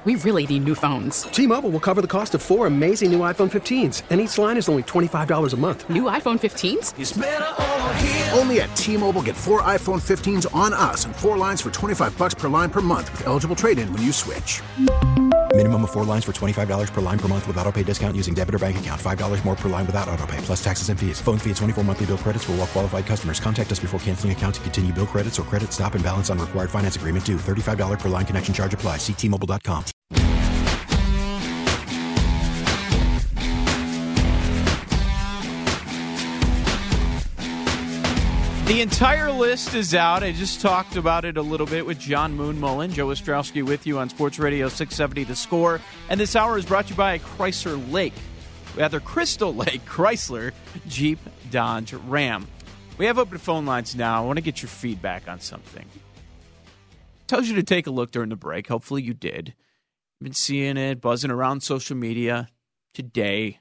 We really need new phones. T-Mobile will cover the cost of 4 amazing new iPhone 15s, and each line is only $25 a month. New iPhone 15s? It's better over here. Only at T-Mobile, get 4 iPhone 15s on us and 4 lines for $25 per line per month with eligible trade-in when you switch. Minimum of 4 lines for $25 per line per month with autopay discount using debit or bank account. $5 more per line without autopay, plus taxes and fees. Phone fee at 24 monthly bill credits for well-qualified customers. Contact us before canceling account to continue bill credits or credit stop and balance on required finance agreement due. $35 per line connection charge applies. See T-Mobile.com. The entire list is out. I just talked about it a little bit with John Moon-Mullen. Joe Ostrowski with you on Sports Radio 670 The Score. And this hour is brought to you by Crystal Lake Chrysler Jeep Dodge Ram. We have open phone lines now. I want to get your feedback on something. Tells you to take a look during the break. Hopefully you did. I've been seeing it buzzing around social media today.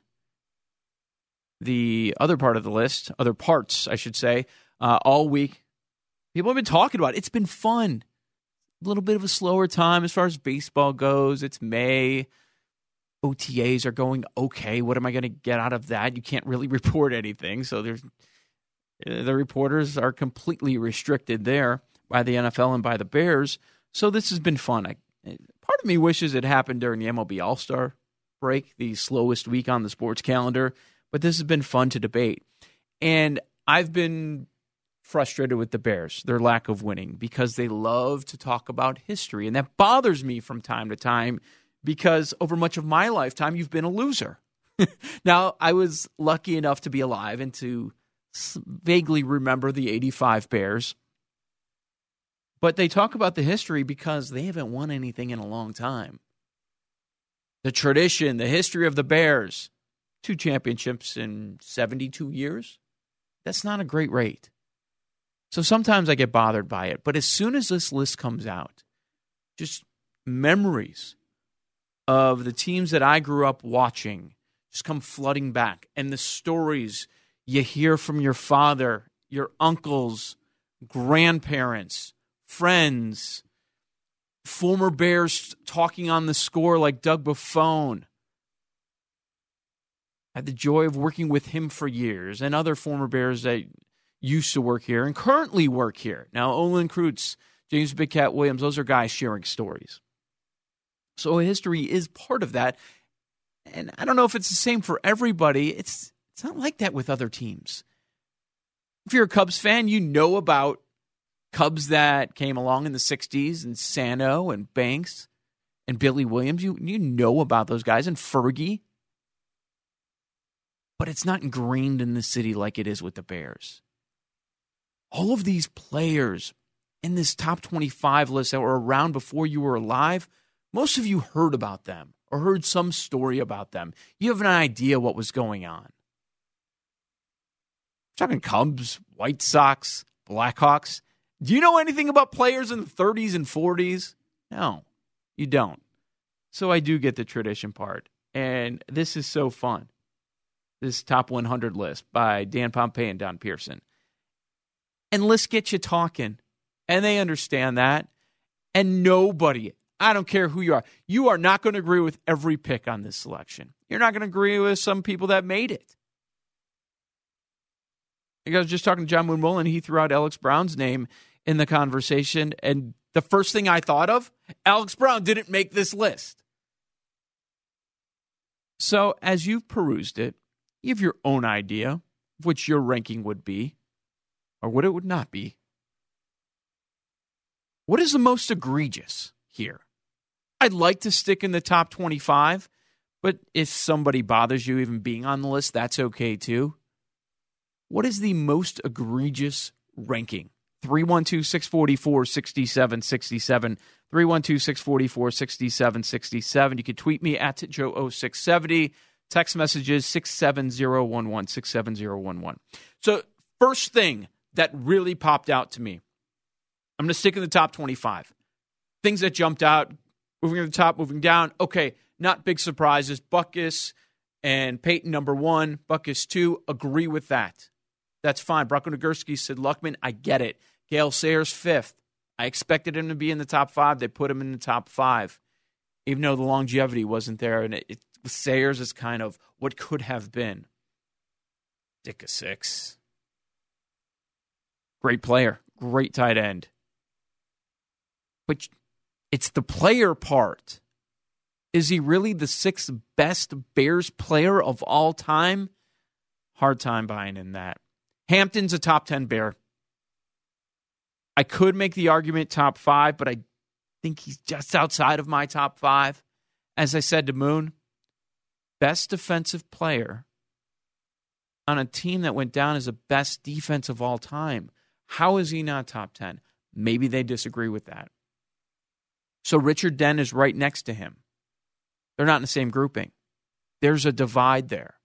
The other part of the list, other parts, I should say, all week. People have been talking about it. It's been fun. A little bit of a slower time as far as baseball goes. It's May. OTAs are going okay. What am I going to get out of that? You can't really report anything. So the reporters are completely restricted there by the NFL and by the Bears. So this has been fun. Part of me wishes it happened during the MLB All-Star break, the slowest week on the sports calendar. But this has been fun to debate. And I've been frustrated with the Bears, their lack of winning, because they love to talk about history. And that bothers me from time to time because over much of my lifetime, you've been a loser. Now, I was lucky enough to be alive and to vaguely remember the 85 Bears. But they talk about the history because they haven't won anything in a long time. The tradition, the history of the Bears, 2 championships in 72 years. That's not a great rate. So sometimes I get bothered by it. But as soon as this list comes out, just memories of the teams that I grew up watching just come flooding back. And the stories you hear from your father, your uncles, grandparents, friends, former Bears talking on the score like Doug Buffone. I had the joy of working with him for years, and other former Bears that used to work here and currently work here. Now, Olin Kreutz, James Big Cat Williams, those are guys sharing stories. So history is part of that. And I don't know if it's the same for everybody. It's not like that with other teams. If you're a Cubs fan, you know about Cubs that came along in the 60s and Sano and Banks and Billy Williams. You know about those guys and Fergie. But it's not ingrained in the city like it is with the Bears. All of these players in this top 25 list that were around before you were alive, most of you heard about them or heard some story about them. You have an idea what was going on. I'm talking Cubs, White Sox, Blackhawks. Do you know anything about players in the 30s and 40s? No, you don't. So I do get the tradition part. And this is so fun. This top 100 list by Dan Pompei and Don Pearson. And lists get you talking. And they understand that. And nobody, I don't care who you are not going to agree with every pick on this selection. You're not going to agree with some people that made it. I was just talking to John Moon-Mullen. He threw out Alex Brown's name in the conversation. And the first thing I thought of, Alex Brown didn't make this list. So as you've perused it, you have your own idea of which your ranking would be or what it would not be. What is the most egregious here? I'd like to stick in the top 25, but if somebody bothers you even being on the list, that's okay too. What is the most egregious ranking? 312-644-6767. 312-644-6767. You can tweet me at Joe0670. Text messages 67011, 67011. So first thing that really popped out to me, I'm going to stick in the top 25. Things that jumped out, moving to the top, moving down. Okay, not big surprises. Butkus and Peyton, number 1. Butkus, 2. Agree with that. That's fine. Bronco Nagurski, Sid Luckman, I get it. Gale Sayers, 5th. I expected him to be in the top 5. They put him in the top 5. even though the longevity wasn't there. And Sayers is kind of what could have been. Dick a 6. Great player. Great tight end. But it's the player part. Is he really the 6th best Bears player of all time? Hard time buying in that. Hampton's a top 10 Bear. I could make the argument top 5, but I think he's just outside of my top 5. As I said to Moon, best defensive player on a team that went down as the best defense of all time. How is he not top 10? Maybe they disagree with that. So Richard Dent is right next to him. They're not in the same grouping. There's a divide there.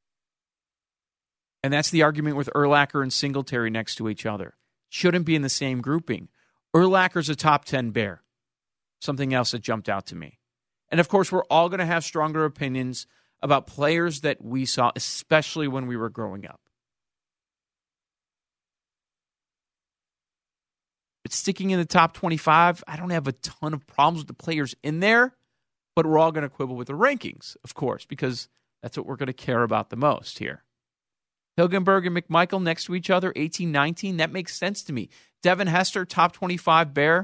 And that's the argument with Urlacher and Singletary next to each other. Shouldn't be in the same grouping. Urlacher's a top 10 Bear. Something else that jumped out to me. And of course, we're all going to have stronger opinions about players that we saw, especially when we were growing up. But sticking in the top 25, I don't have a ton of problems with the players in there, but we're all going to quibble with the rankings, of course, because that's what we're going to care about the most here. Hilgenberg and McMichael next to each other, 18-19. That makes sense to me. Devin Hester, top 25 Bear.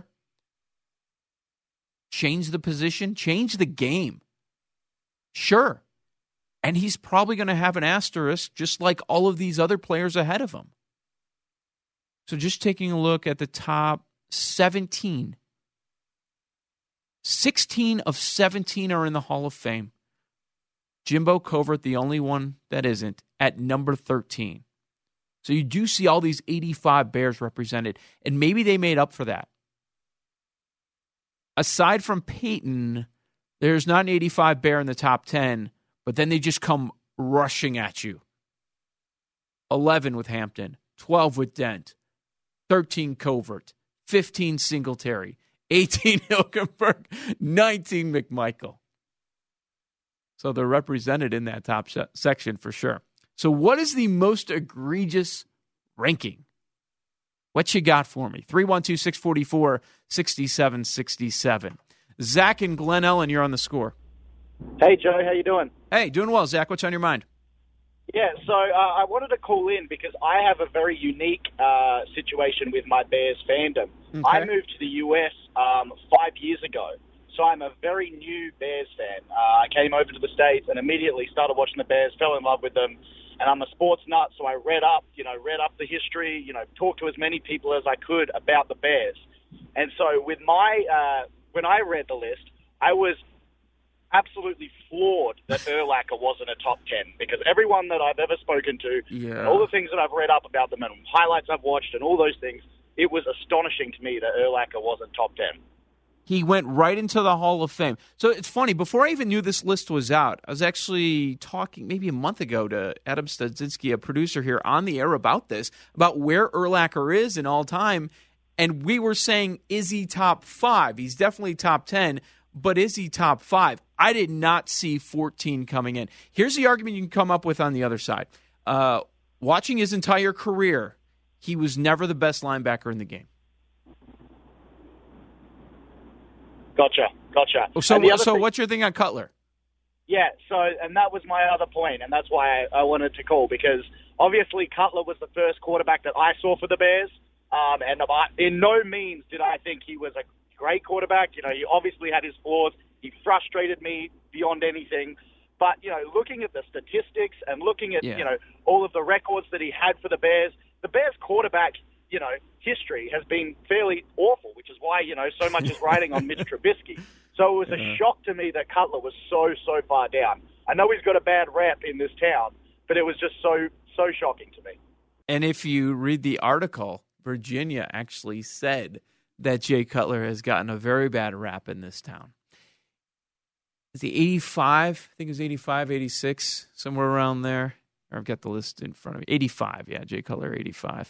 Change the position, change the game. Sure. And he's probably going to have an asterisk just like all of these other players ahead of him. So just taking a look at the top 17. 16 of 17 are in the Hall of Fame. Jimbo Covert, the only one that isn't, at number 13. So you do see all these 85 Bears represented, and maybe they made up for that. Aside from Peyton, there's not an 85 Bear in the top 10, but then they just come rushing at you. 11 with Hampton, 12 with Dent, 13 Covert, 15 Singletary, 18 Hilgenberg, 19 McMichael. So they're represented in that top section for sure. So what is the most egregious ranking? What you got for me? 312-644-6767. Zach and Glen Ellen, you're on the score. Hey, Joe. How you doing? Hey, doing well, Zach. What's on your mind? Yeah, so I wanted to call in because I have a very unique situation with my Bears fandom. Okay. I moved to the U.S. 5 years ago, so I'm a very new Bears fan. I came over to the States and immediately started watching the Bears, fell in love with them, and I'm a sports nut, so I read up the history, talked to as many people as I could about the Bears. And so with when I read the list, I was absolutely floored that Urlacher wasn't a top 10 because everyone that I've ever spoken to, and all the things that I've read up about them and highlights I've watched and all those things, it was astonishing to me that Urlacher wasn't top 10. He went right into the Hall of Fame. So it's funny, before I even knew this list was out, I was actually talking maybe a month ago to Adam Studzinski, a producer here on the air about this, about where Urlacher is in all time. And we were saying, is he top 5? He's definitely top 10, but is he top 5? I did not see 14 coming in. Here's the argument you can come up with on the other side. Watching his entire career, he was never the best linebacker in the game. Gotcha. So what's your thing on Cutler? Yeah, and that was my other point, and that's why I wanted to call, because obviously Cutler was the first quarterback that I saw for the Bears, and in no means did I think he was a great quarterback. He obviously had his flaws. He frustrated me beyond anything. But, looking at the statistics and looking at, all of the records that he had for the Bears quarterback, history has been fairly awful, which is why, so much is riding on Mitch Trubisky. So it was a shock to me that Cutler was so far down. I know he's got a bad rep in this town, but it was just so shocking to me. And if you read the article, Virginia actually said that Jay Cutler has gotten a very bad rap in this town. Is he 85? I think it was 85, 86, somewhere around there. I've got the list in front of me. 85, yeah, Jay Cutler, 85.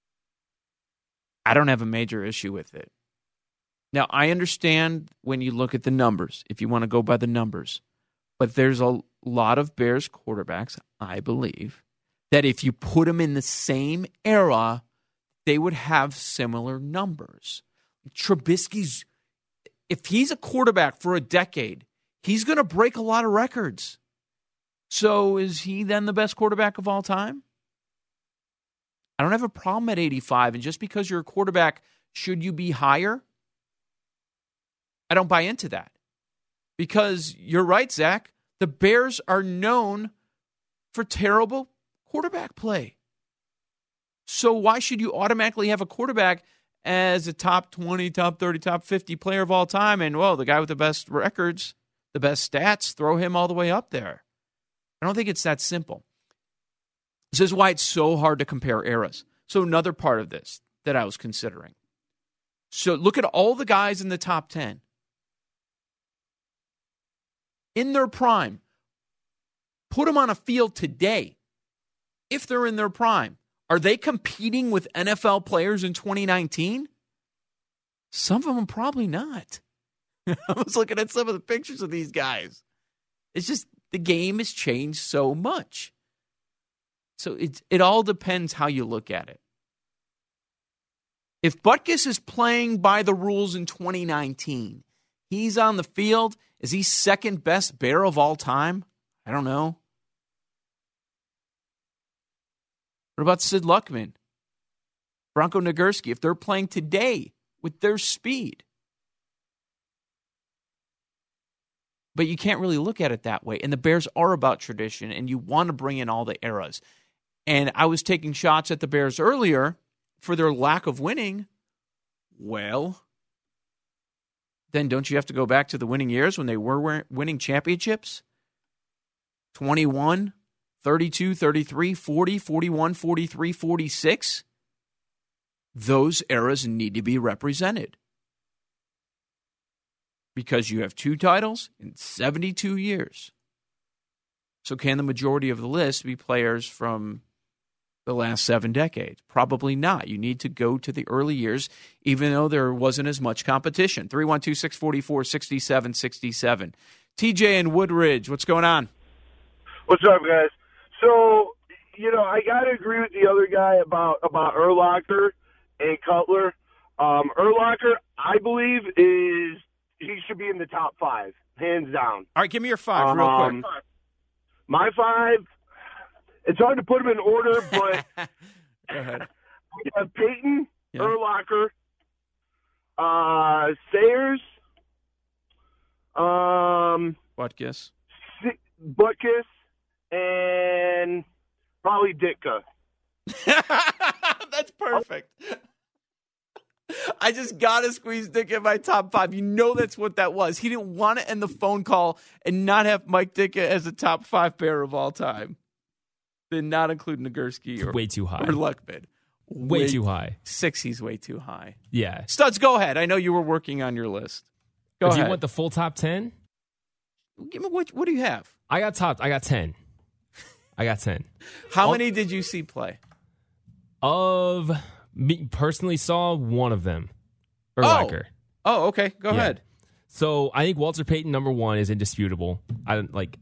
I don't have a major issue with it. Now, I understand when you look at the numbers, if you want to go by the numbers, but there's a lot of Bears quarterbacks, I believe, that if you put them in the same era, they would have similar numbers. Trubisky's if he's a quarterback for a decade, he's going to break a lot of records. So is he then the best quarterback of all time? I don't have a problem at 85. And just because you're a quarterback, should you be higher? I don't buy into that. Because you're right, Zach. The Bears are known for terrible quarterback play. So why should you automatically have a quarterback as a top 20, top 30, top 50 player of all time? And, well, the guy with the best records, the best stats, throw him all the way up there. I don't think it's that simple. This is why it's so hard to compare eras. So another part of this that I was considering. So look at all the guys in the top 10. In their prime. Put them on a field today. If they're in their prime. Are they competing with NFL players in 2019? Some of them probably not. I was looking at some of the pictures of these guys. It's just the game has changed so much. So it all depends how you look at it. If Butkus is playing by the rules in 2019, he's on the field, is he second best Bear of all time? I don't know. What about Sid Luckman? Bronco Nagurski, if they're playing today with their speed? But you can't really look at it that way. And the Bears are about tradition, and you want to bring in all the eras. And I was taking shots at the Bears earlier for their lack of winning. Well, then don't you have to go back to the winning years when they were winning championships? 21, 32, 33, 40, 41, 43, 46. Those eras need to be represented. Because you have 2 titles in 72 years. So can the majority of the list be players from the last 7 decades? Probably not. You need to go to the early years, even though there wasn't as much competition. 312-644-6767. TJ in Woodridge, what's going on? What's up, guys? So, I got to agree with the other guy about Urlacher and Cutler. Urlacher, I believe, he should be in the top 5, hands down. All right, give me your 5 real quick. My 5, it's hard to put them in order, but go ahead. We have Peyton, Urlacher, Sayers, Butkus, and probably Ditka. That's perfect. I just got to squeeze Ditka in my top 5. You know that's what that was. He didn't want to end the phone call and not have Mike Ditka as a top 5 Bear of all time. Then not include Nagurski or way too high. Or Luckman. Way too high. 6, he's way too high. Yeah. Studs, go ahead. I know you were working on your list. Go ahead. Do you want the full top 10? Give me what do you have? I got 10. I got 10. How many did you see play? Of me personally saw one of them. Urlacher. Oh, okay. Go ahead. So I think Walter Payton, number 1, is indisputable. I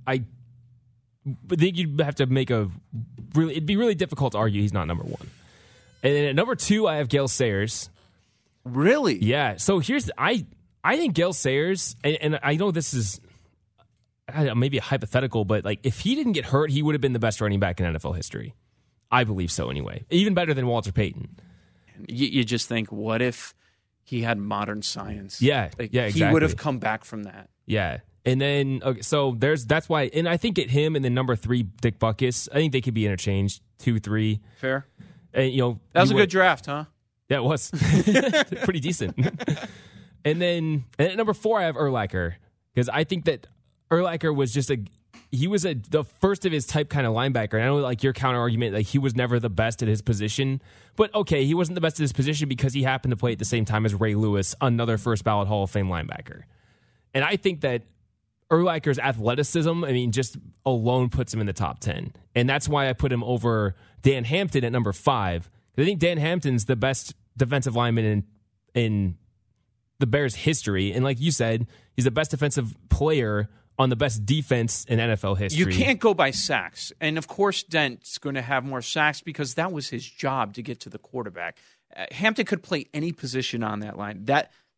think you'd have to make it'd be really difficult to argue he's not number 1. And then at number 2, I have Gale Sayers. Really? Yeah. So I think Gale Sayers, and I know this is maybe a hypothetical, but if he didn't get hurt, he would have been the best running back in NFL history. I believe so anyway. Even better than Walter Payton. You just think, what if he had modern science? Yeah, exactly. He would have come back from that. Yeah. And then, so that's why, and I think at him and then number 3, Dick Butkus, I think they could be interchanged, 2, 3. Fair. And, that was a good draft, huh? Yeah, it was. Pretty decent. And then at number 4, I have Urlacher, because I think that Urlacher was just the first of his type kind of linebacker. And I know your counter argument, he was never the best at his position, but okay, he wasn't the best at his position because he happened to play at the same time as Ray Lewis, another first ballot Hall of Fame linebacker. And I think that Urlacher's athleticism, just alone puts him in the top 10. And that's why I put him over Dan Hampton at number 5. I think Dan Hampton's the best defensive lineman in the Bears' history. And like you said, he's the best defensive player on the best defense in NFL history. You can't go by sacks. And, of course, Dent's going to have more sacks because that was his job to get to the quarterback. Hampton could play any position on that line. That's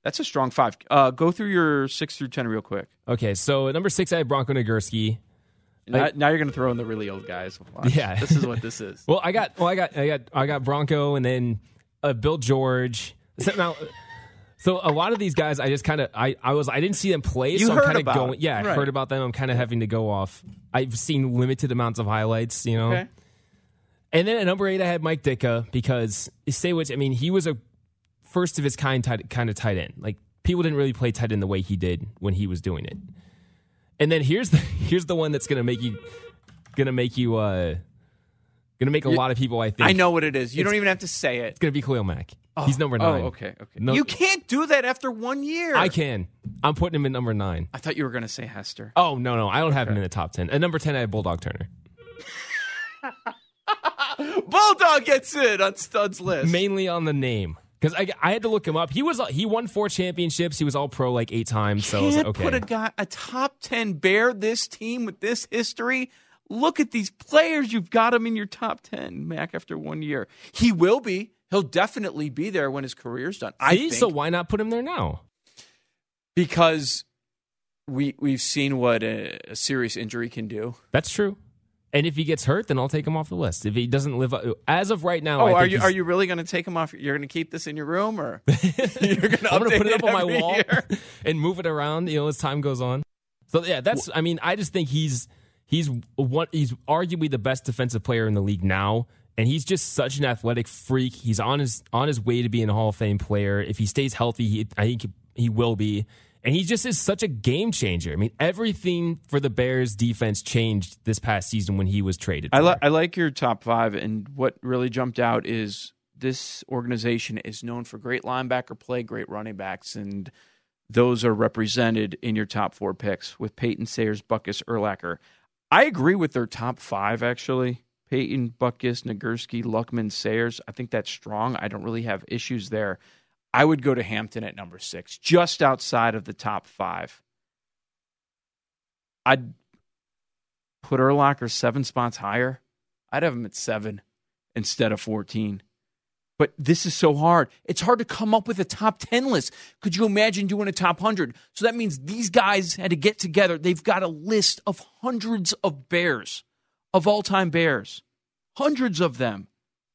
That's a strong 5. Go through your 6 through 10 real quick. Okay, so at number 6, I have Bronco Nagurski. Now you're going to throw in the really old guys. Watch. Yeah, this is what this is. Well, I got Bronco, and then Bill George. So a lot of these guys, I just kind of I didn't see them play. You so heard I'm kind of about going. Yeah, right. I heard about them. I'm kind of having to go off. I've seen limited amounts of highlights. Okay. And then at number 8, I had Mike Ditka because he was a first of his kind of tight end. Like people didn't really play tight end the way he did when he was doing it. And then here's the one that's gonna make a lot of people. I think I know what it is. You don't even have to say it. It's gonna be Khalil Mack. He's number 9. Oh, okay. No, you can't do that after 1 year. I can. I'm putting him in number 9. I thought you were going to say Hester. Oh no, I don't have him in the top 10. At number 10, I have Bulldog Turner. Bulldog gets it on Stud's list. Mainly on the name. Because I had to look him up. He won 4 championships. He was all pro like 8 times. So I was like, okay. Put a top 10 Bear, this team with this history. Look at these players. You've got him in your top 10, Mac, after 1 year. He will be. He'll definitely be there when his career's done. I think. So why not put him there now? Because we've seen what a serious injury can do. That's true. And if he gets hurt, then I'll take him off the list. If he doesn't live up, as of right now, are you really going to take him off? You're going to keep this in your room, or you're going to I'm going to put it up on my wall and move it around, as time goes on. So yeah, that's. I mean, I just think he's arguably the best defensive player in the league now, and he's just such an athletic freak. He's on his way to being a Hall of Fame player. If he stays healthy, I think he will be. And he just is such a game changer. I mean, everything for the Bears defense changed this past season when he was traded. I like your top 5, and what really jumped out is this organization is known for great linebacker play, great running backs, and those are represented in your top 4 picks with Peyton, Sayers, Butkus, Urlacher. I agree with their top 5, actually. Peyton, Butkus, Nagurski, Luckman, Sayers. I think that's strong. I don't really have issues there. I would go to Hampton at number 6, just outside of the top 5. I'd put Urlacher 7 spots higher. I'd have him at 7 instead of 14. But this is so hard. It's hard to come up with a top 10 list. Could you imagine doing a top 100? So that means these guys had to get together. They've got a list of hundreds of Bears, of all-time Bears. Hundreds of them.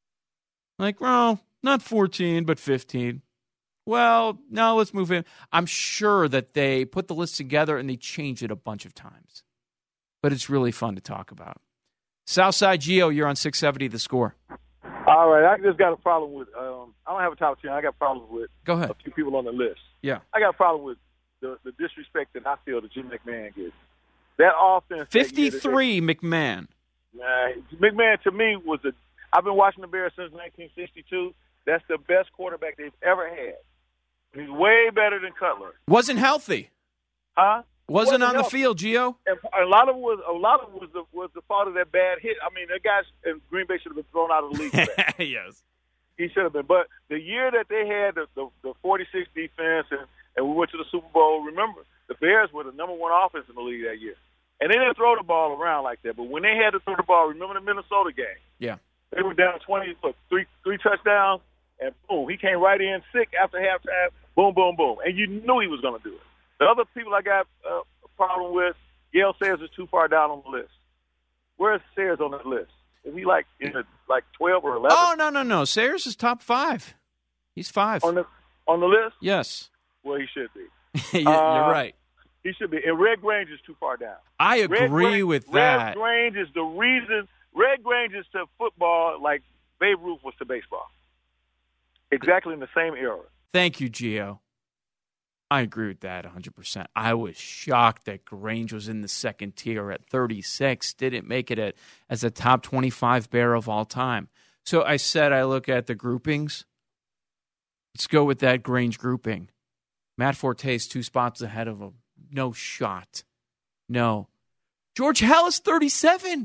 Like, well, not 14, but 15. Well, no, let's move in. I'm sure that they put the list together and they changed it a bunch of times. But it's really fun to talk about. Southside Geo, you're on 670 The Score. All right, I just got a problem with I don't have a top 10. I got problems with Go ahead. a few people on the list. Yeah. I got a problem with the disrespect that I feel that Jim McMahon gets. That offense. 53, McMahon. McMahon, to me, I've been watching the Bears since 1962. That's the best quarterback they've ever had. He's way better than Cutler. Wasn't healthy. Huh? Wasn't on healthy. the field, Gio. And a lot of it was the fault of that bad hit. I mean, that guy in Green Bay should have been thrown out of the league for that. Yes. He should have been. But the year that they had the 46 defense and we went to the Super Bowl, remember, the Bears were the number 1 offense in the league that year. And they didn't throw the ball around like that. But when they had to throw the ball, remember the Minnesota game? Yeah. They were down 20, three touchdowns, and boom, he came right in sick after halftime, boom, boom, boom. And you knew he was going to do it. The other people I got a problem with, Gale Sayers is too far down on the list. Where's Sayers on that list? Is he like 12 or 11? Oh, no. Sayers is top 5. He's 5. On the list? Yes. Well, he should be. You're right. He should be. And Red Grange is too far down. I agree with that. Red Grange is the reason. Red Grange is to football like Babe Ruth was to baseball. Exactly in the same era. Thank you, Gio. I agree with that 100%. I was shocked that Grange was in the second tier at 36, didn't make it as a top 25 Bear of all time. So I said I look at the groupings. Let's go with that Grange grouping. Matt Forte's 2 spots ahead of him. No shot. No. George Halas, 37.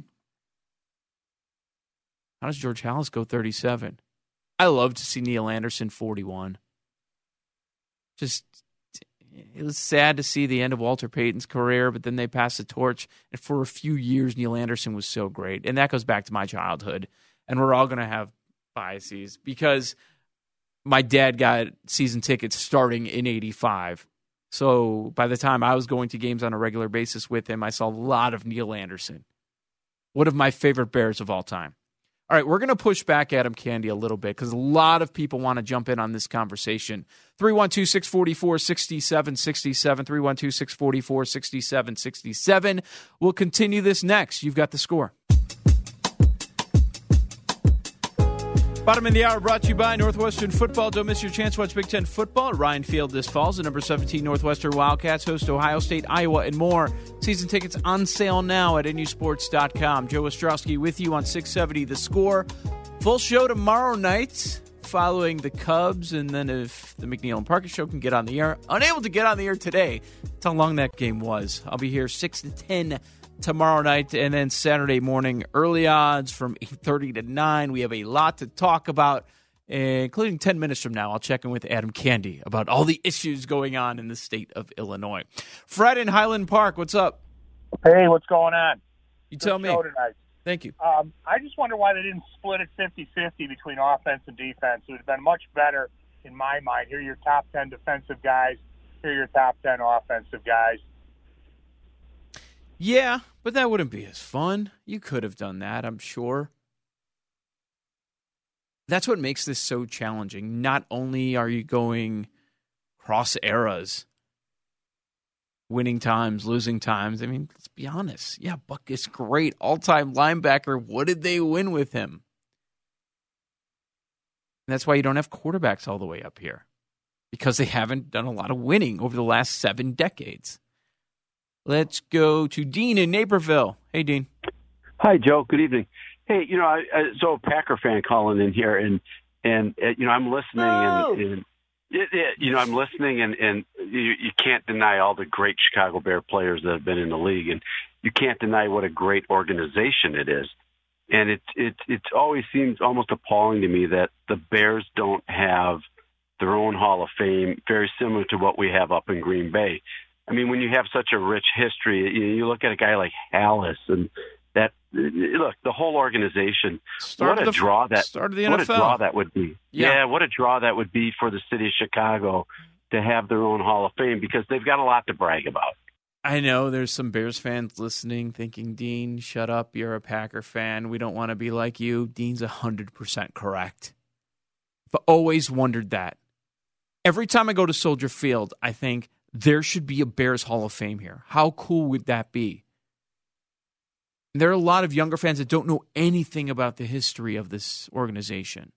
How does George Halas go 37? I love to see Neil Anderson 41. It was sad to see the end of Walter Payton's career, but then they passed the torch. And for a few years, Neil Anderson was so great. And that goes back to my childhood. And we're all going to have biases because my dad got season tickets starting in 85. So by the time I was going to games on a regular basis with him, I saw a lot of Neil Anderson. One of my favorite Bears of all time. All right, we're going to push back Adam Candy a little bit because a lot of people want to jump in on this conversation. 312-644-6767, 312-644-6767. We'll continue this next. You've got the score. Bottom of the hour brought to you by Northwestern Football. Don't miss your chance to watch Big Ten football at Ryan Field this fall. The number 17 Northwestern Wildcats host Ohio State, Iowa, and more. Season tickets on sale now at nusports.com. Joe Ostrowski with you on 670 The Score. Full show tomorrow night following the Cubs, and then if the McNeil and Parker show can get on the air. Unable to get on the air today. That's how long that game was. I'll be here 6 to 10 tomorrow night, and then Saturday morning, early odds from 8:30 to 9. We have a lot to talk about, including 10 minutes from now. I'll check in with Adam Candy about all the issues going on in the state of Illinois. Fred in Highland Park, what's up? Hey, what's going on? You tell me. Tonight. Thank you. I just wonder why they didn't split it 50-50 between offense and defense. It would have been much better, in my mind. Here are your top 10 defensive guys. Here are your top 10 offensive guys. Yeah, but that wouldn't be as fun. You could have done that, I'm sure. That's what makes this so challenging. Not only are you going cross eras, winning times, losing times. I mean, let's be honest. Yeah, Buck is great. All-time linebacker. What did they win with him? And that's why you don't have quarterbacks all the way up here. Because they haven't done a lot of winning over the last 7 decades. Let's go to Dean in Naperville. Hey, Dean. Hi, Joe. Good evening. Hey, so a Packer fan calling in here, and I'm listening, and I'm listening, and you can't deny all the great Chicago Bear players that have been in the league, and you can't deny what a great organization it is. And it always seems almost appalling to me that the Bears don't have their own Hall of Fame, very similar to what we have up in Green Bay. I mean, when you have such a rich history, you look at a guy like Hallis, and the whole organization. What a draw that would be. Yeah, what a draw that would be for the city of Chicago to have their own Hall of Fame, because they've got a lot to brag about. I know there's some Bears fans listening thinking, Dean, shut up. You're a Packer fan. We don't want to be like you. Dean's 100% correct. I've always wondered that. Every time I go to Soldier Field, I think, there should be a Bears Hall of Fame here. How cool would that be? And there are a lot of younger fans that don't know anything about the history of this organization.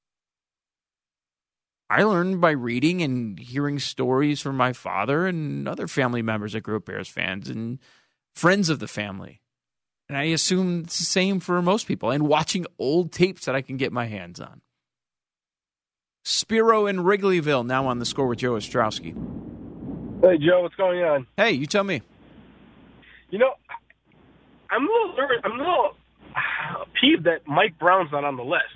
I learned by reading and hearing stories from my father and other family members that grew up Bears fans and friends of the family. And I assume it's the same for most people. And watching old tapes that I can get my hands on. Spiro in Wrigleyville, now on The Score with Joe Ostrowski. Hey, Joe, what's going on? Hey, you tell me. I'm a little nervous. I'm a little peeved that Mike Brown's not on the list.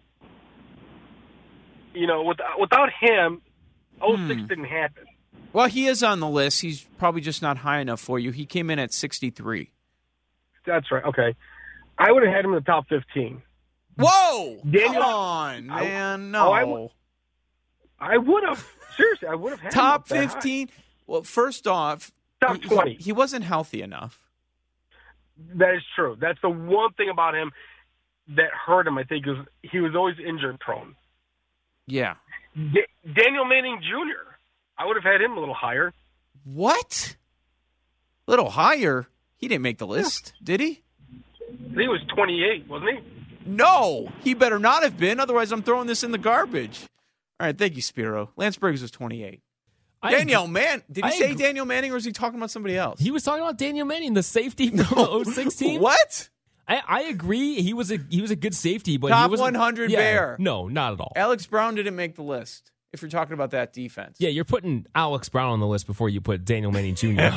Without him, 06 didn't happen. Well, he is on the list. He's probably just not high enough for you. He came in at 63. That's right. Okay. I would have had him in the top 15. Whoa! Daniel, come on, man. No. I would have. Seriously, I would have had top him 15. Well, first off, top 20. He wasn't healthy enough. That is true. That's the one thing about him that hurt him, I think, is he was always injury prone. Yeah. Daniel Manning Jr., I would have had him a little higher. What? A little higher? He didn't make the list, did he? I think he was 28, wasn't he? No, he better not have been. Otherwise, I'm throwing this in the garbage. All right, thank you, Spiro. Lance Briggs was 28. Daniel Manning. Did he say Daniel Manning, or was he talking about somebody else? He was talking about Daniel Manning, the safety from the 06 team. What? I agree. He was a good safety, but top he wasn't 100 Bear. No, not at all. Alex Brown didn't make the list. If you're talking about that defense, yeah, you're putting Alex Brown on the list before you put Daniel Manning Jr.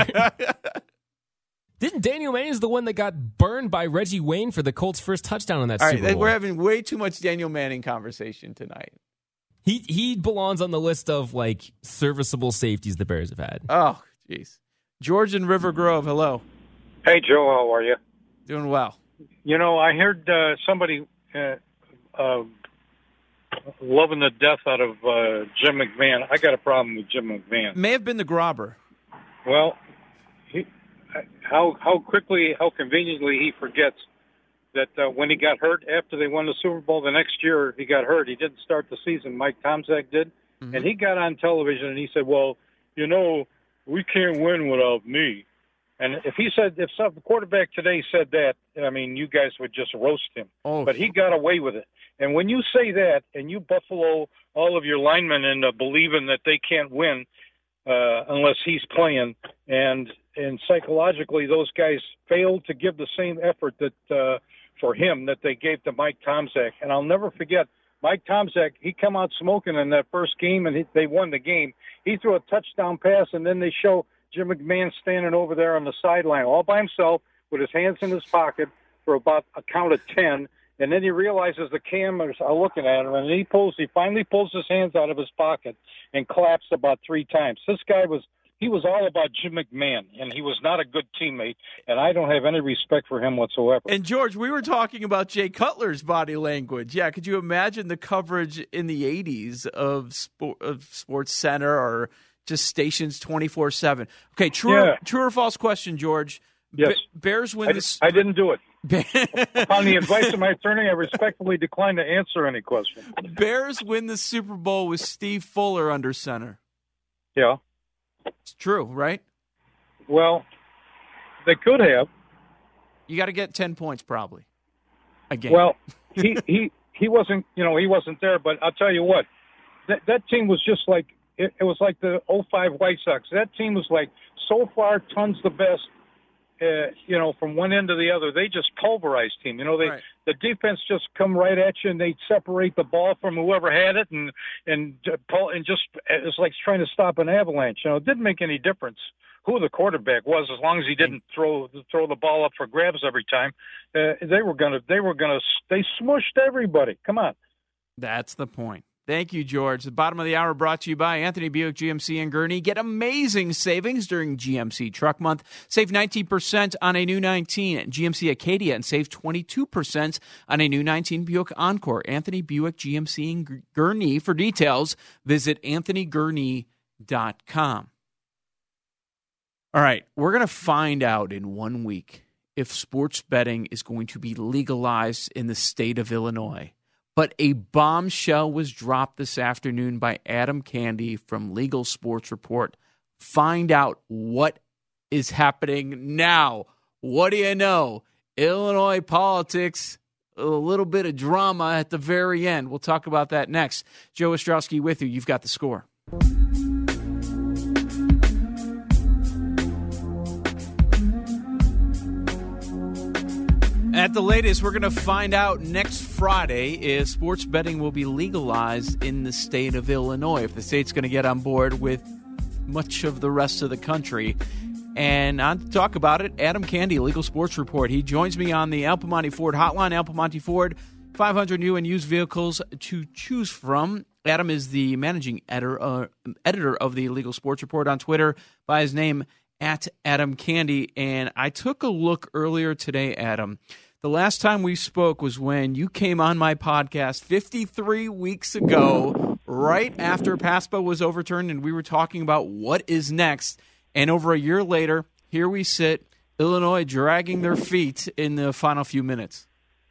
Didn't Daniel Manning the one that got burned by Reggie Wayne for the Colts' first touchdown on that Super Bowl? We're having way too much Daniel Manning conversation tonight. He belongs on the list of serviceable safeties the Bears have had. Oh, jeez. George in River Grove, hello. Hey, Joe, how are you? Doing well. I heard somebody loving the death out of Jim McMahon. I got a problem with Jim McMahon. May have been the grobber. Well, how quickly, how conveniently he forgets that when he got hurt after they won the Super Bowl the next year, he got hurt. He didn't start the season. Mike Tomczak did. Mm-hmm. And he got on television and he said, well, you know, we can't win without me. And if the quarterback today said that, I mean, you guys would just roast him. Oh. But he got away with it. And when you say that and you buffalo all of your linemen into believing that they can't win unless he's playing, and psychologically those guys failed to give the same effort that for him that they gave to Mike Tomczak. And I'll never forget, Mike Tomczak, he come out smoking in that first game, and they won the game. He threw a touchdown pass, and then they show Jim McMahon standing over there on the sideline all by himself with his hands in his pocket for about a count of 10. And then he realizes the cameras are looking at him, and he finally pulls his hands out of his pocket and claps about 3 times. This guy was all about Jim McMahon, and he was not a good teammate, and I don't have any respect for him whatsoever. And, George, we were talking about Jay Cutler's body language. Yeah, could you imagine the coverage in the 80s of Sports Center or just stations 24/7? Okay, true or false question, George. Yes. Bears win this. I didn't do it. On the advice of my attorney, I respectfully decline to answer any question. Bears win the Super Bowl with Steve Fuller under center. Yeah. It's true, right? Well, they could have. You got to get 10 points probably. Again. Well, he wasn't, he wasn't there, but I'll tell you what. That team was just like it was like the 05 White Sox. That team was like so far tons the best. From one end to the other, they just pulverized team. Right. The defense just come right at you, and they separate the ball from whoever had it, and just it's like trying to stop an avalanche. It didn't make any difference who the quarterback was, as long as he didn't throw the ball up for grabs every time. They smushed everybody. Come on. That's the point. Thank you, George. The bottom of the hour brought to you by Anthony Buick GMC in Gurnee. Get amazing savings during GMC Truck Month. Save 19% on a new 19 at GMC Acadia and save 22% on a new 19 Buick Encore. Anthony Buick GMC in Gurnee. For details, visit anthonygurnee.com. All right, we're going to find out in 1 week if sports betting is going to be legalized in the state of Illinois. But a bombshell was dropped this afternoon by Adam Candy from Legal Sports Report. Find out what is happening now. What do you know? Illinois politics, a little bit of drama at the very end. We'll talk about that next. Joe Ostrowski with you. You've got the score. At the latest, we're going to find out next Friday if sports betting will be legalized in the state of Illinois, if the state's going to get on board with much of the rest of the country. And on to talk about it, Adam Candy, Legal Sports Report. He joins me on the Al Piemonte Ford hotline. Al Piemonte Ford, 500 new and used vehicles to choose from. Adam is the managing editor of the Legal Sports Report on Twitter by his name, at Adam Candy. And I took a look earlier today, Adam. The last time we spoke was when you came on my podcast 53 weeks ago, right after PASPA was overturned, and we were talking about what is next. And over a year later, here we sit, Illinois dragging their feet in the final few minutes.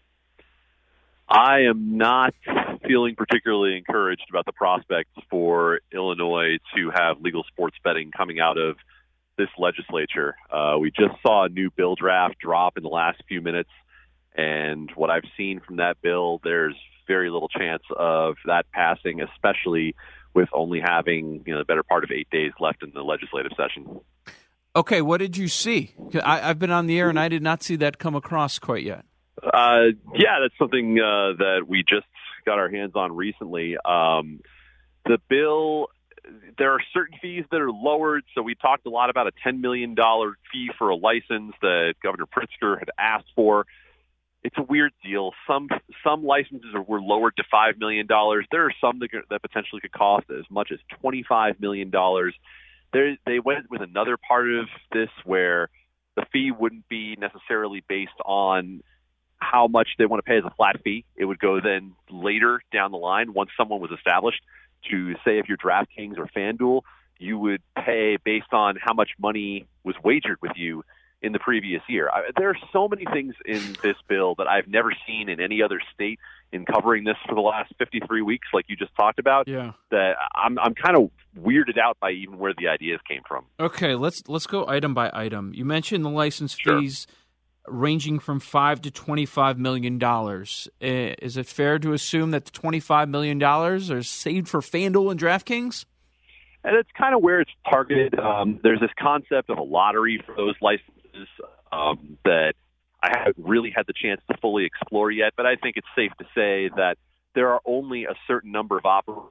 I am not feeling particularly encouraged about the prospects for Illinois to have legal sports betting coming out of this legislature. We just saw a new bill draft drop in the last few minutes. And what I've seen from that bill, there's very little chance of that passing, especially with only having the better part of 8 days left in the legislative session. Okay, what did you see? I've been on the air, and I did not see that come across quite yet. Yeah, that's something that we just got our hands on recently. The bill, there are certain fees that are lowered. So we talked a lot about a $10 million fee for a license that Governor Pritzker had asked for. It's a weird deal. Some licenses were lowered to $5 million. There are some that potentially could cost as much as $25 million. They went with another part of this where the fee wouldn't be necessarily based on how much they want to pay as a flat fee. It would go then later down the line once someone was established to say if you're DraftKings or FanDuel, you would pay based on how much money was wagered with you in the previous year. There are so many things in this bill that I've never seen in any other state in covering this for the last 53 weeks, like you just talked about, that I'm kind of weirded out by even where the ideas came from. Okay, let's go item by item. You mentioned the license fees ranging from $5 to $25 million. Is it fair to assume that the $25 million are saved for FanDuel and DraftKings? And it's kind of where it's targeted. There's this concept of a lottery for those licenses that I haven't really had the chance to fully explore yet, but I think it's safe to say that there are only a certain number of operators.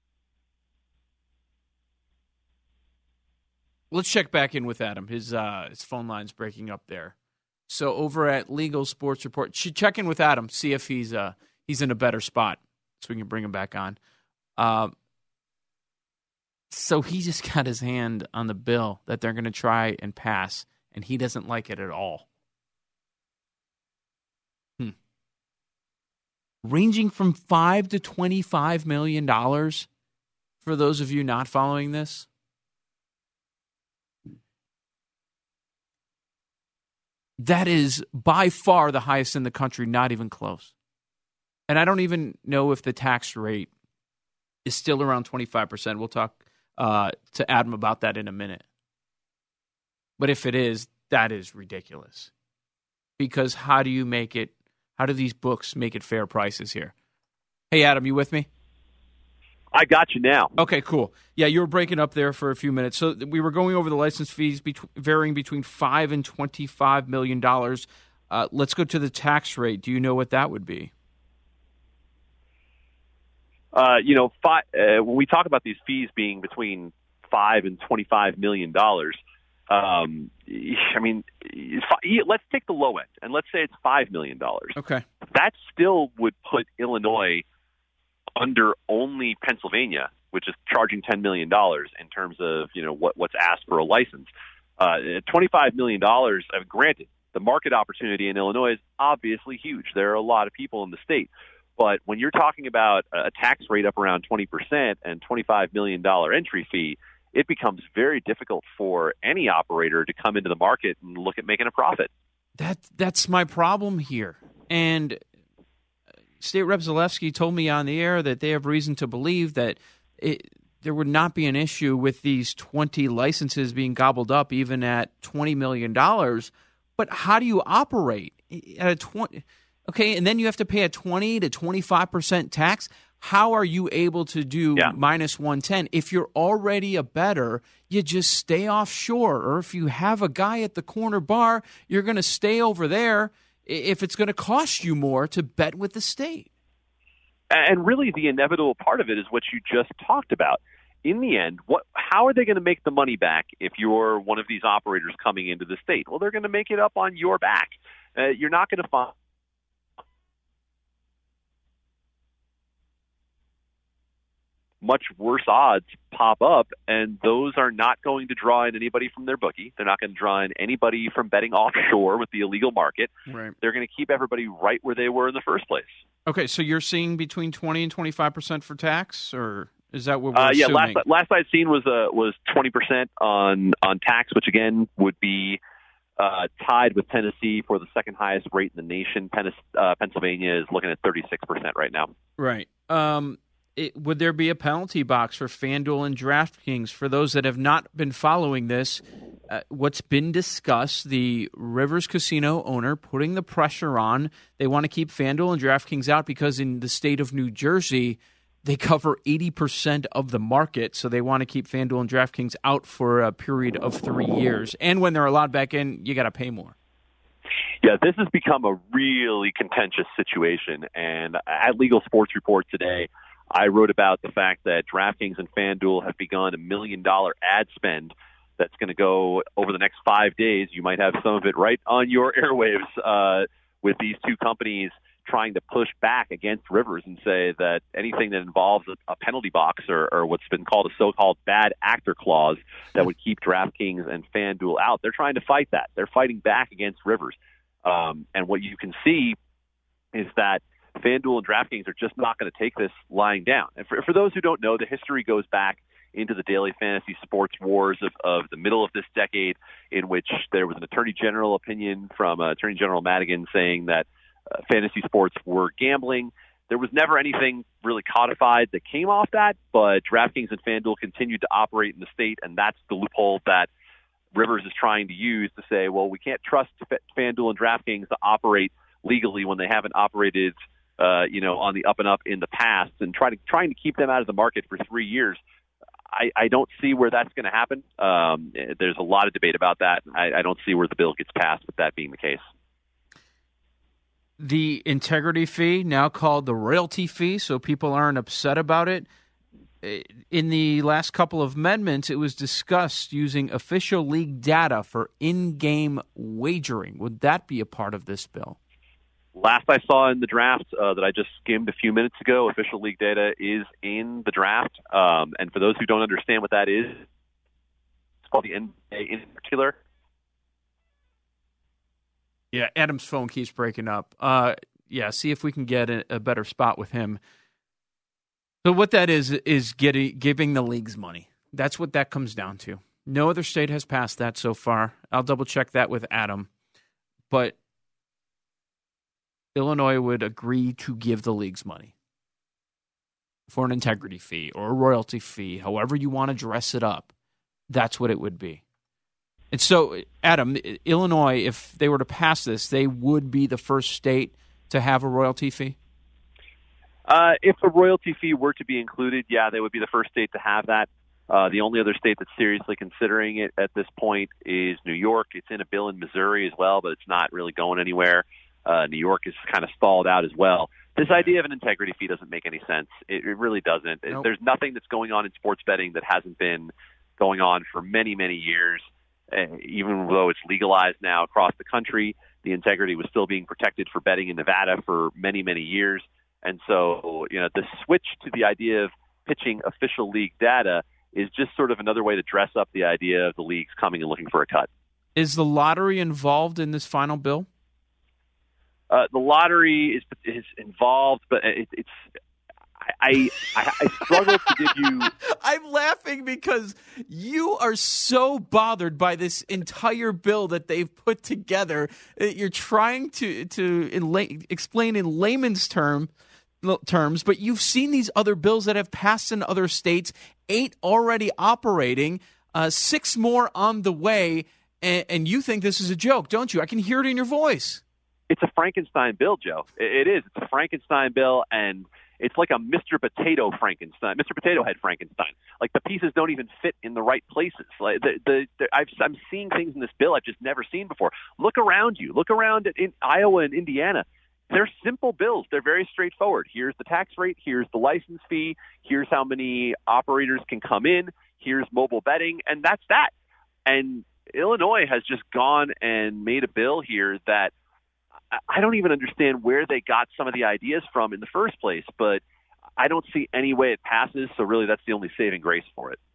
Let's check back in with Adam. His phone line's breaking up there. So over at Legal Sports Report, should check in with Adam, see if he's in a better spot so we can bring him back on. So he just got his hand on the bill that they're going to try and pass, and he doesn't like it at all. Ranging from $5 to $25 million for those of you not following this. That is by far the highest in the country, not even close. And I don't even know if the tax rate is still around 25%. We'll talk to Adam about that in a minute. But if it is, that is ridiculous. Because how do these books make it fair prices here? Hey, Adam, you with me? I got you now. Okay, cool. Yeah, you were breaking up there for a few minutes. So we were going over the license fees varying between $5 and $25 million. Let's go to the tax rate. Do you know what that would be? When we talk about these fees being between $5 and $25 million, let's take the low end, and let's say it's $5 million. Okay. That still would put Illinois under only Pennsylvania, which is charging $10 million in terms of what's asked for a license. $25 million, granted, the market opportunity in Illinois is obviously huge. There are a lot of people in the state. But when you're talking about a tax rate up around 20% and $25 million entry fee, it becomes very difficult for any operator to come into the market and look at making a profit. That's my problem here. And State Rep Zalewski told me on the air that they have reason to believe that there would not be an issue with these 20 licenses being gobbled up even at $20 million. But how do you operate at a 20? Okay, and then you have to pay a 20 to 25% tax. How are you able to do minus 110? If you're already a bettor, you just stay offshore. Or if you have a guy at the corner bar, you're going to stay over there if it's going to cost you more to bet with the state. And really the inevitable part of it is what you just talked about. In the end, how are they going to make the money back if you're one of these operators coming into the state? Well, they're going to make it up on your back. You're not going to find much worse odds pop up, and those are not going to draw in anybody from their bookie. They're not going to draw in anybody from betting offshore with the illegal market. Right. They're going to keep everybody right where they were in the first place. Okay, so you're seeing between 20 and 25% for tax, or is that what we're assuming? Last I'd seen was 20% on tax, which again would be tied with Tennessee for the second highest rate in the nation. Pennsylvania is looking at 36% right now. Right. Would there be a penalty box for FanDuel and DraftKings? For those that have not been following this, what's been discussed, the Rivers Casino owner putting the pressure on. They want to keep FanDuel and DraftKings out because in the state of New Jersey, they cover 80% of the market, so they want to keep FanDuel and DraftKings out for a period of 3 years. And when they're allowed back in, you got to pay more. Yeah, this has become a really contentious situation. And at Legal Sports Report today, I wrote about the fact that DraftKings and FanDuel have begun $1 million ad spend that's going to go over the next 5 days. You might have some of it right on your airwaves with these two companies trying to push back against Rivers and say that anything that involves a penalty box or what's been called a so-called bad actor clause that would keep DraftKings and FanDuel out. They're trying to fight that. They're fighting back against Rivers. And what you can see is that FanDuel and DraftKings are just not going to take this lying down. And for those who don't know, the history goes back into the daily fantasy sports wars of the middle of this decade, in which there was an Attorney General opinion from Attorney General Madigan saying that fantasy sports were gambling. There was never anything really codified that came off that, but DraftKings and FanDuel continued to operate in the state, and that's the loophole that Rivers is trying to use to say, well, we can't trust FanDuel and DraftKings to operate legally when they haven't operated on the up and up in the past, and trying to keep them out of the market for 3 years. I don't see where that's going to happen. There's a lot of debate about that. I don't see where the bill gets passed with that being the case. The integrity fee, now called the royalty fee, so people aren't upset about it. In the last couple of amendments, it was discussed using official league data for in-game wagering. Would that be a part of this bill? Last I saw in the draft that I just skimmed a few minutes ago, official league data is in the draft. And for those who don't understand what that is, it's called the NBA in particular. Yeah, Adam's phone keeps breaking up. See if we can get a better spot with him. So what that is giving the leagues money. That's what that comes down to. No other state has passed that so far. I'll double-check that with Adam. But Illinois would agree to give the leagues money for an integrity fee or a royalty fee, however you want to dress it up. That's what it would be. And so, Adam, Illinois, if they were to pass this, they would be the first state to have a royalty fee? If a royalty fee were to be included, yeah, they would be the first state to have that. The only other state that's seriously considering it at this point is New York. It's in a bill in Missouri as well, but it's not really going anywhere. New York is kind of stalled out as well. This idea of an integrity fee doesn't make any sense. It really doesn't. Nope. There's nothing that's going on in sports betting that hasn't been going on for many, many years. Even though it's legalized now across the country, the integrity was still being protected for betting in Nevada for many, many years. And so, the switch to the idea of pitching official league data is just sort of another way to dress up the idea of the leagues coming and looking for a cut. Is the lottery involved in this final bill? The lottery is involved, but I struggle to give you. I'm laughing because you are so bothered by this entire bill that they've put together. You're trying to explain in layman's terms, but you've seen these other bills that have passed in other states, 8 already operating, 6 more on the way, and you think this is a joke, don't you? I can hear it in your voice. It's a Frankenstein bill, Joe. It is. It's a Frankenstein bill, and it's like a Mr. Potato Frankenstein, Mr. Potato Head Frankenstein. Like the pieces don't even fit in the right places. Like I'm seeing things in this bill I've just never seen before. Look around you. Look around in Iowa and Indiana. They're simple bills. They're very straightforward. Here's the tax rate. Here's the license fee. Here's how many operators can come in. Here's mobile betting, and that's that. And Illinois has just gone and made a bill here that I don't even understand where they got some of the ideas from in the first place, but I don't see any way it passes, so really that's the only saving grace for it.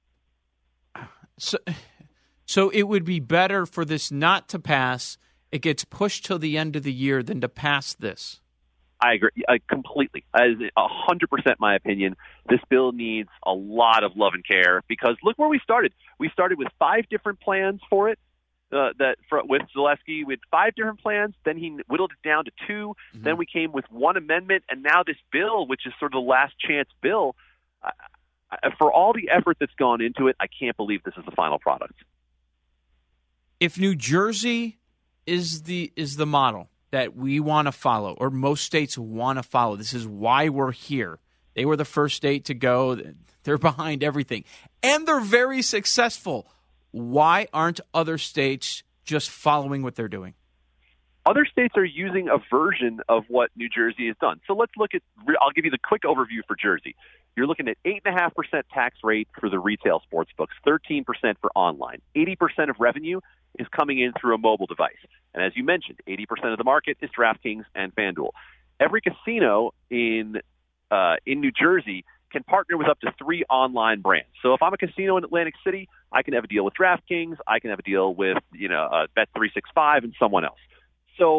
So it would be better for this not to pass. It gets pushed till the end of the year than to pass this. I agree completely. As 100% my opinion. This bill needs a lot of love and care because look where we started. We started with 5 different plans for it. With Zaleski, we had 5 different plans. Then he whittled it down to 2. Mm-hmm. Then we came with 1 amendment, and now this bill, which is sort of the last chance bill. For all the effort that's gone into it, I can't believe this is the final product. If New Jersey is the model that we want to follow, or most states want to follow, this is why we're here. They were the first state to go. They're behind everything, and they're very successful. Why aren't other states just following what they're doing? Other states are using a version of what New Jersey has done. So let's look at, I'll give you the quick overview for Jersey. You're looking at 8.5% tax rate for the retail sports books, 13% for online. 80% of revenue is coming in through a mobile device. And as you mentioned, 80% of the market is DraftKings and FanDuel. Every casino in New Jersey can partner with up to 3 online brands. So if I'm a casino in Atlantic City, I can have a deal with DraftKings, I can have a deal with Bet365 and someone else. So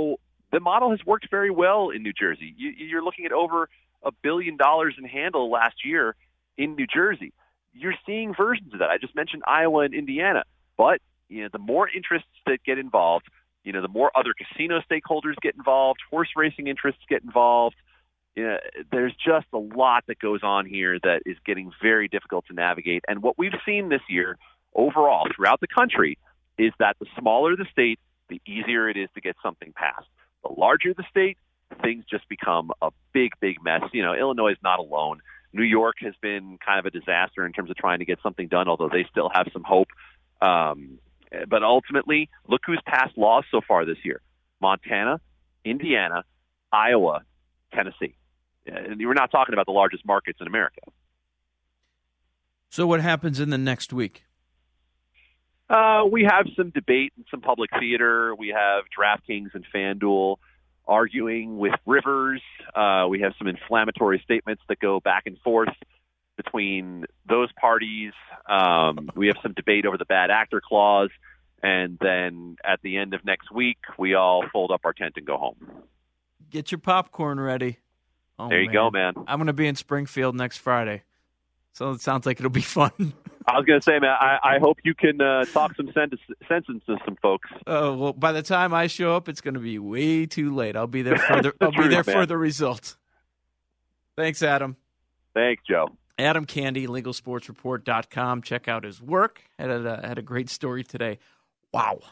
the model has worked very well in New Jersey. You're looking at over $1 billion in handle last year in New Jersey. You're seeing versions of that. I just mentioned Iowa and Indiana, but the more interests that get involved, the more other casino stakeholders get involved, horse racing interests get involved. There's just a lot that goes on here that is getting very difficult to navigate. And what we've seen this year overall throughout the country is that the smaller the state, the easier it is to get something passed. The larger the state, things just become a big, big mess. Illinois is not alone. New York has been kind of a disaster in terms of trying to get something done, although they still have some hope. But ultimately, look who's passed laws so far this year. Montana, Indiana, Iowa, Tennessee. And we're not talking about the largest markets in America. So what happens in the next week? We have some debate and some public theater. We have DraftKings and FanDuel arguing with Rivers. We have some inflammatory statements that go back and forth between those parties. We have some debate over the bad actor clause. And then at the end of next week, we all fold up our tent and go home. Get your popcorn ready. Oh, there you go, man. I'm going to be in Springfield next Friday. So it sounds like it'll be fun. I was going to say, man, I hope you can talk some sense into some folks. Oh, well, by the time I show up, it's going to be way too late. I'll be there for the result. Thanks, Adam. Thanks, Joe. Adam Candy, LegalSportsReport.com. Check out his work. Had a great story today. Wow.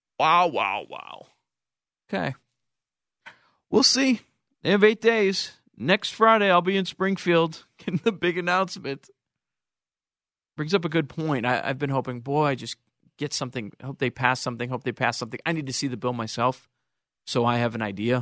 Okay. We'll see. They have 8 days. Next Friday, I'll be in Springfield getting the big announcement. Brings up a good point. I've been hoping, just get something. Hope they pass something. I need to see the bill myself so I have an idea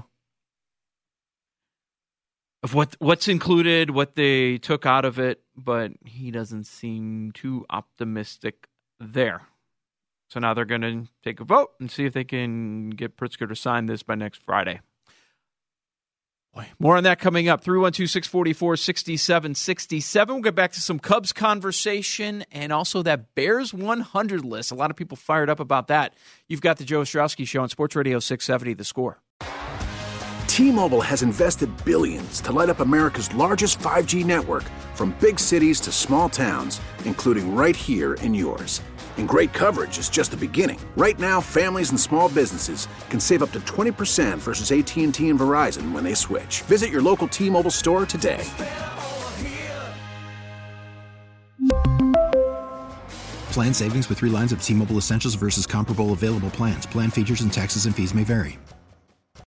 of what's included, what they took out of it, but he doesn't seem too optimistic there. So now they're going to take a vote and see if they can get Pritzker to sign this by next Friday. More on that coming up. 312-644-6767. We'll get back to some Cubs conversation and also that Bears 100 list. A lot of people fired up about that. You've got the Joe Ostrowski Show on Sports Radio 670, The Score. T-Mobile has invested billions to light up America's largest 5G network, from big cities to small towns, including right here in yours. And great coverage is just the beginning. Right now, families and small businesses can save up to 20% versus AT&T and Verizon when they switch. Visit your local T-Mobile store today. Plan savings with 3 lines of T-Mobile Essentials versus comparable available plans. Plan features and taxes and fees may vary.